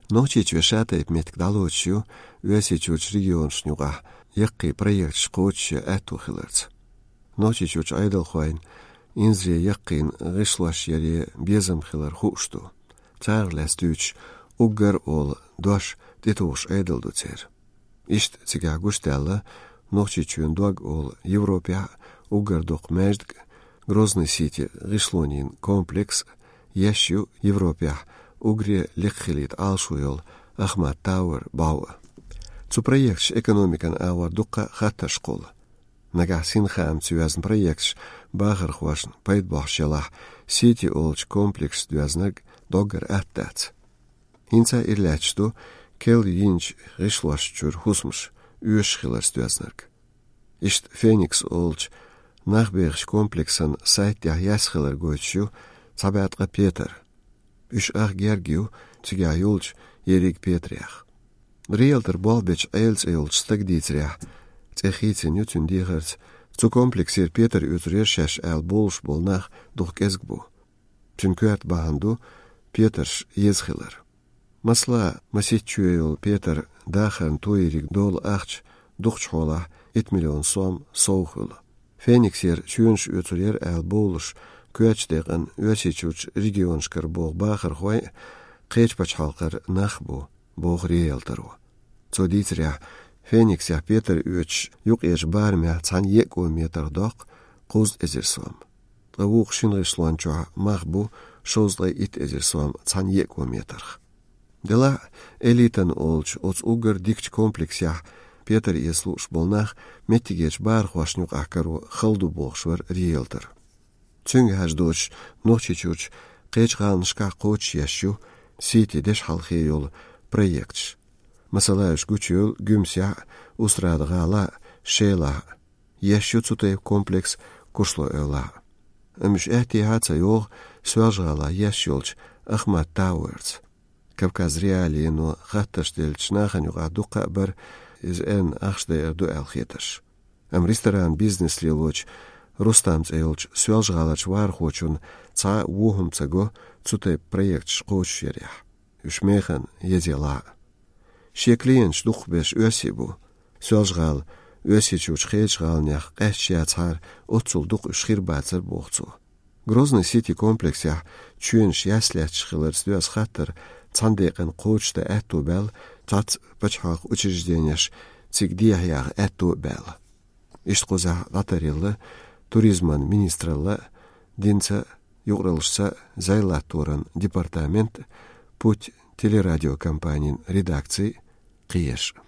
Ночич вешатайп меткдалочью, весичуч регионшнюга, якки проект шкоч этухилерц. Ночичуч айдалхвайн, инзре яккин гышлаш яре безам хилер хушту. Царлестуч уггар ол дош детуш айдалдуцер. Ишт цига гуштелла, ночичуен дог ол Европа уггар док междг, Грозный сити гышлонин комплекс, ящу Европа угре лекхилит алшуйол Ахмат Тауэр бауа. Zu projects economican awar dukka hatta школа. Нага синхам цюазн проектс багар хвашн пайдбахшалах сити олч комплекс дюазнаг доггар аттац. Инца ирлячту кел йинч гышлашчур хусмш уешхиларс дюазнаг. Ишт Феникс олч нахбегш комплексан сайт яхясхилар гойчу цабятга Петр. Үш ах гергю цыга юлч ерик Петрях. Риэлтор болбеч эйлц эйлч стагдицрях. Цехицин ютун дихарц. Цу комплексер Петр утрешаш эл болш болнах духкезгбу. Чункуат баанду Петрш езхилар. Масла масичуэл Петр дахан туирик дол ахч духчхола 1 миллион сом соухул. Фениксер чунш утурер эл болш куачдеган уачичуч регионшкар бог бахар хой кечпач халкар нахбу бог риэлтору. Цодицря Феникся Петр уч юк еш бармя цан еку метр док куз эзерсом. Травух шинришланчуа махбу шозлай ит эзерсом цан еку метр. Дела элитан олч оц угар дикч комплексях Петр еслуш болнах метигеч бар хвашнюк ахкару халду богшвар риэлтор. Цюнг хаждоч ночичуч кечганшка коч ящу сити деш халхейол проектш. Масалаюш гучул гюмся устрадгала шела ящу цутей комплекс кушло эла. Мш эхтиаца йог сважгала ящулч Ахмат Тауэрс. Кавказ реалино хатташтелч наханюга дука бар из эн ахшде эрду элхеташ. Ресторан бизнес лилоч Рустамц эйлч сважгалач вархочун ца вухумцаго цутей проект шкоч ерях. Ушмехан езела. Шеклиенч духбеш өсибу. Сважгал өсичуч хечгалнях эшчяцар отцул дух ушхирбацар бохцу. Грозный сити комплексях чуенш ясляч хилерс дуас хаттер цандекан коучта эту бел цац бачхах учрежденияш цигдияхях эту бел. Иштқоза гатарилы туризман министралла динца югралшса зайлатуран департамент путь телерадиокомпаниян редакции Киеш.